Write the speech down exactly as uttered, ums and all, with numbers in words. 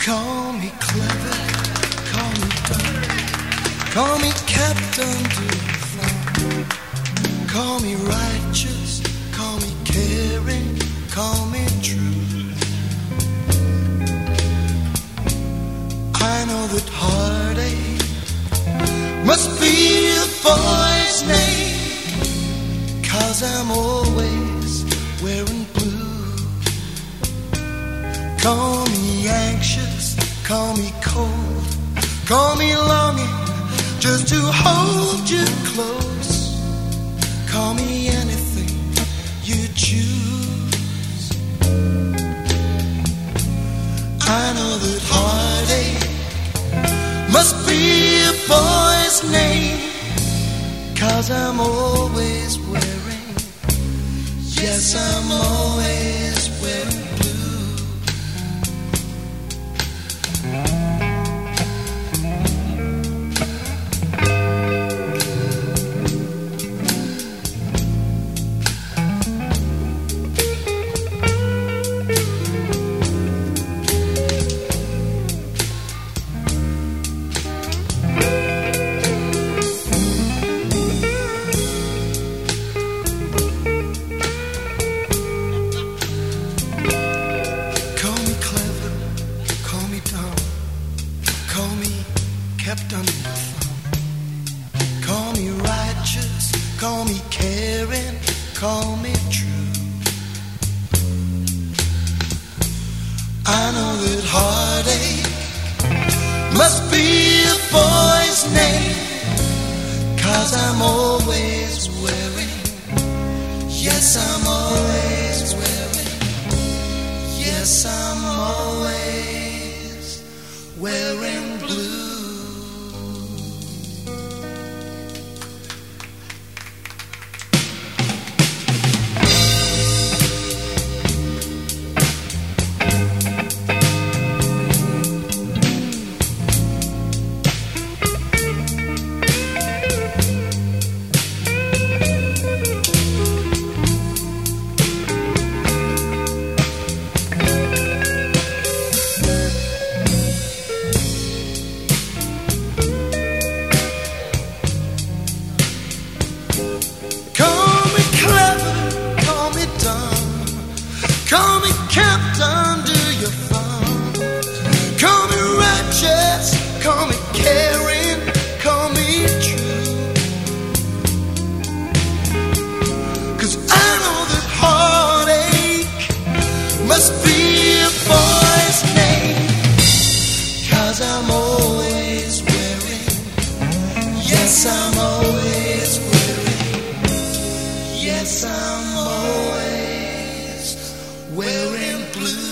Call me clever, call me dumb, call me Captain Duflon. Call me righteous, call me caring, call me true. I know that heartache must be a boy's name, 'cause I'm always wearing blue. Call me anxious, call me cold, call me longing just to hold you close. Call me anything you choose. I know that heartache must be a boy's name, 'cause I'm always wearing, yes, I'm always wearing blue. Call me Captain Duflon. Call me righteous, call me caring, call me true. I know that heartache must be a boy's name, 'cause I'm always wearing, yes, I'm always wearing, yes, I'm always wearing blue. Call me Captain, do your fun. Call me righteous, call me caring, call me true. 'Cause I know that heartache must be a boy's name, 'cause I'm always wearing, yes, I'm always wearing, yes, I'm always wearing blue.